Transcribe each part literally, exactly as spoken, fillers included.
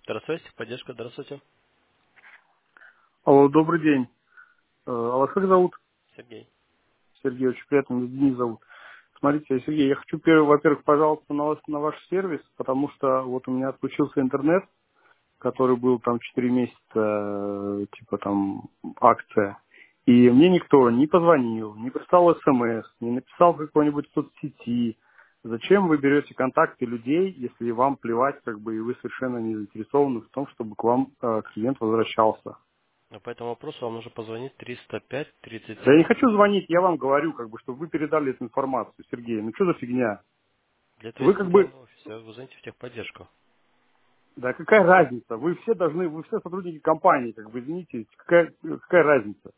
Здравствуйте, поддержка, здравствуйте. Алло, добрый день. Э, А вас как зовут? Сергей. Сергей, очень приятно, меня Денис зовут. Смотрите, Сергей, я хочу, первый, во-первых, пожаловаться на, вас, на ваш сервис, потому что вот у меня отключился интернет, который был там четыре месяца, э, типа там акция. И мне никто не позвонил, не прислал смс, не написал в какой-нибудь соцсети. Зачем вы берете контакты людей, если вам плевать, как бы, и вы совершенно не заинтересованы в том, чтобы к вам э, клиент возвращался? Но по этому вопросу вам нужно позвонить триста пять тридцать Да я не семь. хочу звонить, я вам говорю, как бы, чтобы вы передали эту информацию, Сергей. Ну что за фигня? Для этого Вы есть как бы, центральный офис, вы звоните в техподдержку. да какая разница? Вы все должны, вы все сотрудники компании, как бы, извините, какая, какая разница?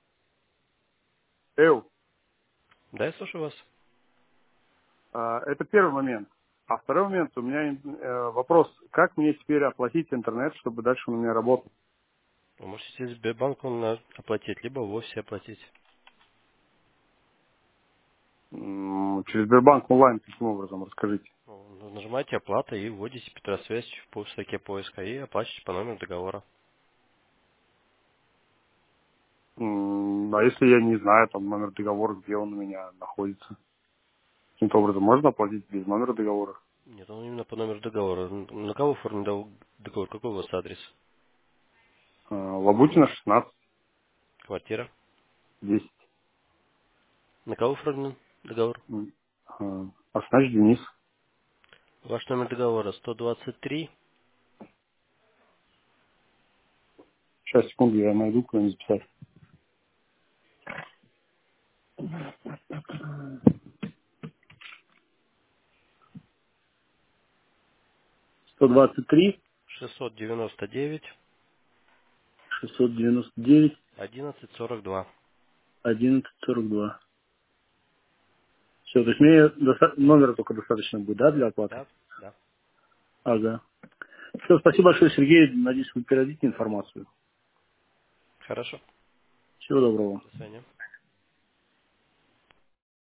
Эу, Да, я слушаю вас. а, это первый момент. А второй момент, у меня э, вопрос, как мне теперь оплатить интернет, чтобы дальше он у меня работал? Вы можете через Сбербанк он оплатить, либо в офисе оплатить. М, Через Сбербанк онлайн каким образом, расскажите. Ну, нажимаете оплата и вводите Петросвязь в строке поиска и оплачиваете по номеру договора. М, А если я не знаю, там, номер договора, где он у меня находится? Каким-то образом можно оплатить без номера договора? Нет, он именно по номеру договора. На кого оформлен дов- договор? Какой у вас адрес? А, Лабутина, шестнадцать, Квартира. десять. На кого оформлен договор? М, а, Арсенач Денис. Ваш номер договора сто двадцать три Сейчас, секунду, я найду, куда-нибудь записать. сто двадцать три, шестьсот девяносто девять шестьсот девяносто девять, одиннадцать сорок два. одиннадцать сорок два. Все, то есть мне доста- номера только достаточно будет, да, для оплаты? Да, да. Ага. Все, спасибо большое, Сергей. Надеюсь, вы передадите информацию. Хорошо. Всего доброго. До свидания.